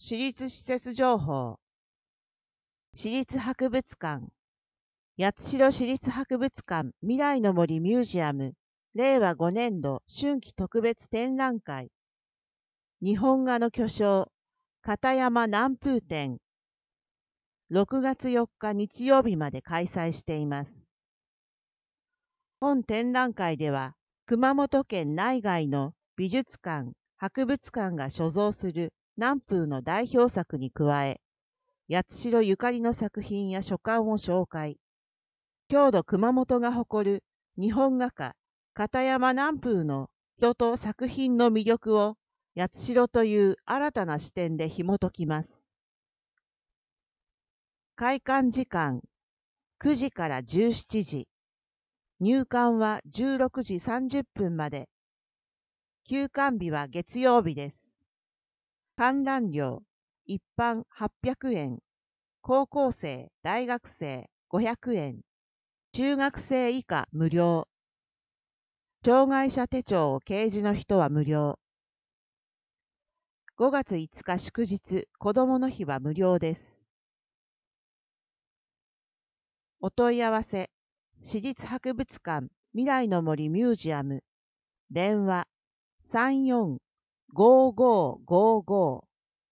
私立施設情報。市立博物館。八代市立博物館未来の森ミュージアム令和5年度春季特別展覧会。日本画の巨匠、片山南風展。6月4日日曜日まで開催しています。本展覧会では、熊本県内外の美術館、博物館が所蔵する南風の代表作に加え、八代ゆかりの作品や書簡を紹介。郷土熊本が誇る日本画家、片山南風の人と作品の魅力を八代という新たな視点で紐解きます。開館時間9時から17時。入館は16時30分まで。休館日は月曜日です。観覧料、一般800円、高校生、大学生500円、中学生以下無料。障害者手帳を掲示の人は無料。5月5日祝日、子どもの日は無料です。お問い合わせ、市立博物館未来の森ミュージアム、電話34-5555。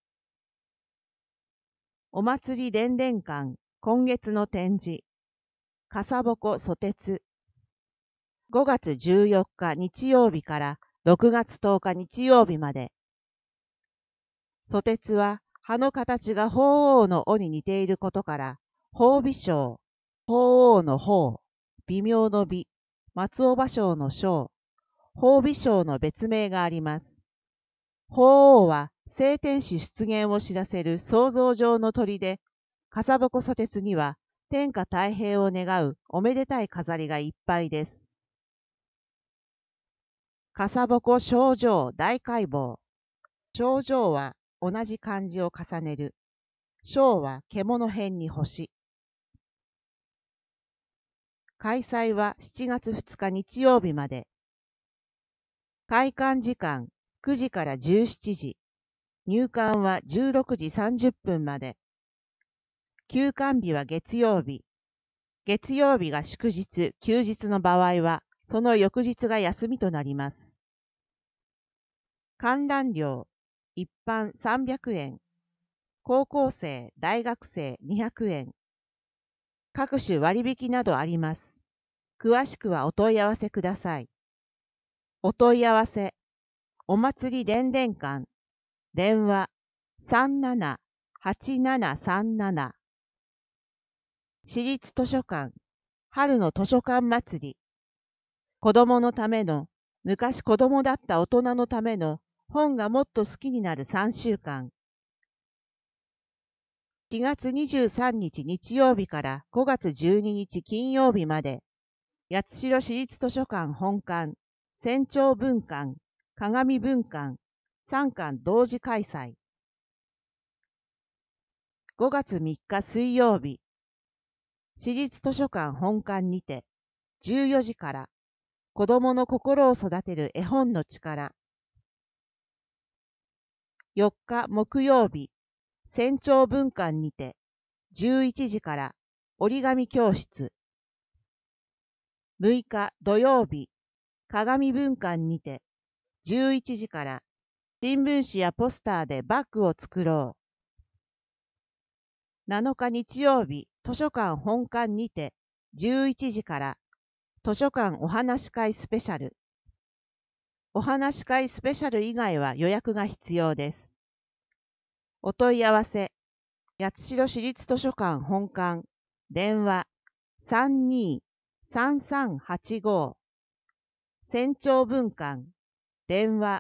お祭りでんでん館今月の展示、笠鉾蘇鉄。5月14日日曜日から6月10日日曜日まで。蘇鉄は葉の形が鳳凰の尾に似ていることから、鳳尾章、鳳凰の鳳、微妙の美、松尾芭蕉の章、鳳尾章の別名があります。鳳凰は聖天使出現を知らせる想像上の鳥で、笠鉾蘇鉄には天下太平を願うおめでたい飾りがいっぱいです。笠鉾症状大解剖。症状は同じ漢字を重ねる。章は獣辺に星。開催は7月2日日曜日まで。開館時間9時から17時。入館は16時30分まで。休館日は月曜日。月曜日が祝日、休日の場合は、その翌日が休みとなります。観覧料、一般300円。高校生、大学生200円。各種割引などあります。詳しくはお問い合わせください。お問い合わせ、お祭りでんでん館、電話37-8737。市立図書館、春の図書館祭り。子供のための、昔子供だった大人のための本がもっと好きになる3週間。4月23日日曜日から5月12日金曜日まで、八代市立図書館本館、仙長文館、鏡文館、3館同時開催。5月3日水曜日、市立図書館本館にて、14時から、子どもの心を育てる絵本の力。4日木曜日、仙長文館にて、11時から、折り紙教室。6日土曜日、鏡文館にて、11時から、新聞紙やポスターでバッグを作ろう。7日日曜日、図書館本館にて、11時から、図書館お話し会スペシャル。お話し会スペシャル以外は予約が必要です。お問い合わせ、八代市立図書館本館、電話32-3385。仙長文館、電話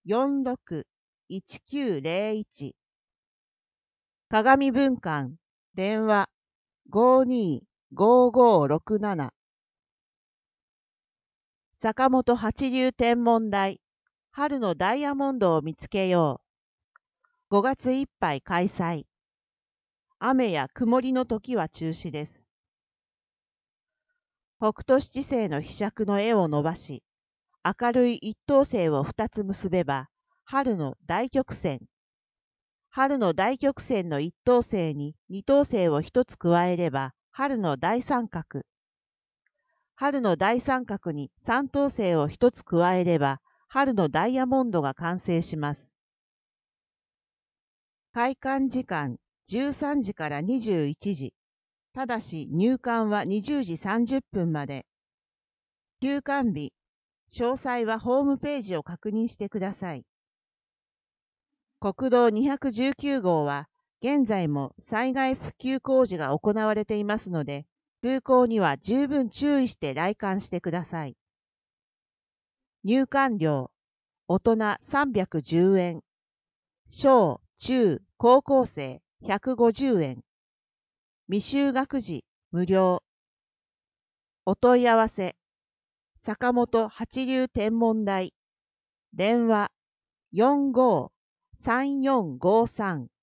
46-1901。鏡文館、電話52-5567。坂本八流天文台、春のダイヤモンドを見つけよう。5月いっぱい開催。雨や曇りの時は中止です。北斗七星の柄杓の絵を伸ばし、明るい一等星を2つ結べば、春の大曲線。 春の大曲線の一等星に二等星を一つ加えれば、春の大三角。春の大三角に三等星を一つ加えれば、春のダイヤモンドが完成します。開館時間13時から21時。ただし入館は20時30分まで。休館日、詳細はホームページを確認してください。国道219号は現在も災害復旧工事が行われていますので、通行には十分注意して来館してください。入館料、大人310円、小・中・高校生150円、未就学児無料。お問い合わせ、坂本八流天文台、電話45-3453